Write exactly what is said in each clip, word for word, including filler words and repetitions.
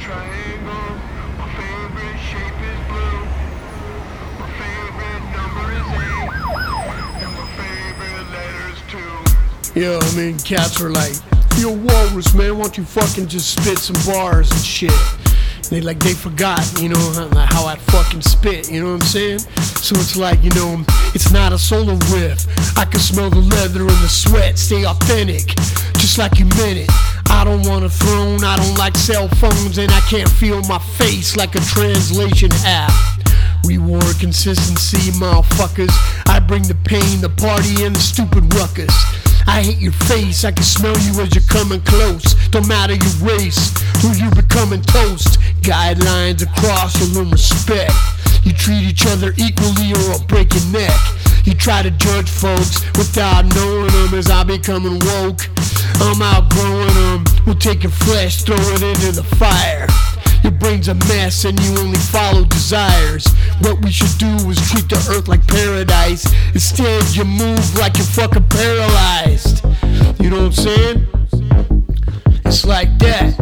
triangle. My favorite shape is blue. My favorite number is eight. And my favorite letter's two. Yeah, I mean, cats are like, yo, Walrus, man, why don't you fucking just spit some bars and shit? They like, they forgot, you know, how, how I fucking spit, you know what I'm saying? So it's like, you know, it's not a solo riff. I can smell the leather and the sweat, stay authentic, just like you meant it. I don't want a throne, I don't like cell phones, and I can't feel my face like a translation app. Reward consistency, motherfuckers. I bring the pain, the party, and the stupid ruckus. I hate your face, I can smell you as you're coming close. Don't matter your race, who you becoming toast. Guidelines across, a little respect. You treat each other equally or I'll break your neck. You try to judge folks without knowing them. As I becoming woke, I'm outgrowing them. We'll take your flesh, throw it into the fire. Your brain's a mess and you only follow desires. What we should do is treat the earth like paradise. Instead you move like you're fucking paralyzed. You know what I'm saying? It's like that.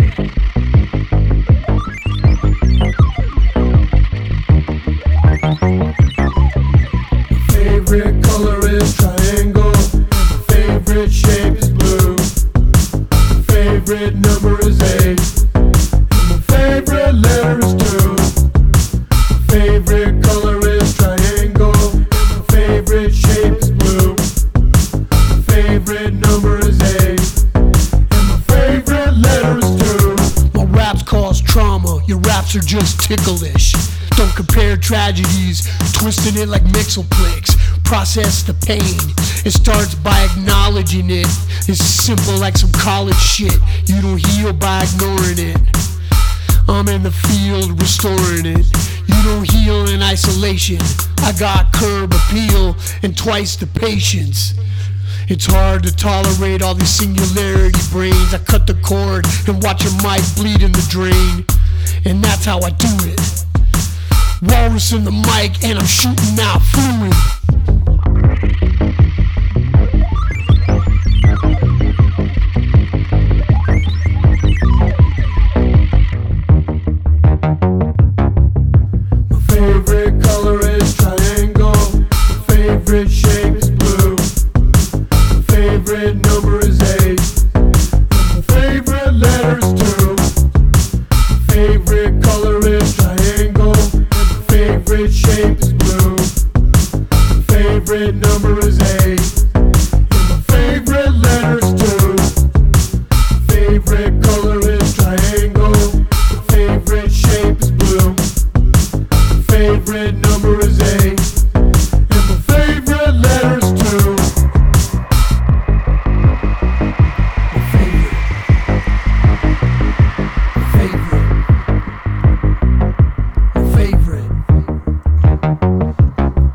My favorite color is triangle. My favorite shape is blue. My favorite number is eight. Favorite letter is two. My favorite color is triangle. My favorite shape is blue. My favorite number is eight. And my favorite letter is two. My raps cause trauma, your raps are just ticklish. Don't compare tragedies, twisting it like Mixoplex. Process the pain, it starts by acknowledging it. It's simple like some college shit. You don't heal by ignoring it. I'm in the field restoring it. You don't heal in isolation. I got curb appeal and twice the patience. It's hard to tolerate all these singularity brains. I cut the cord and watch your mic bleed in the drain. And that's how I do it. Walrus in the mic and I'm shooting out fluid. Favorite color is triangle. My favorite shape is blue. My favorite number is eight. My favorite letter is two. My favorite color is triangle. My favorite shape is blue. My favorite number is eight. And my favorite letter is two. My favorite color is triangle. My favorite shape is blue. Favorite number is eight, and my favorite letter is two. My favorite, my favorite, my favorite.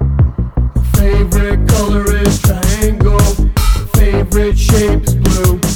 My favorite color is triangle. My favorite shape is blue.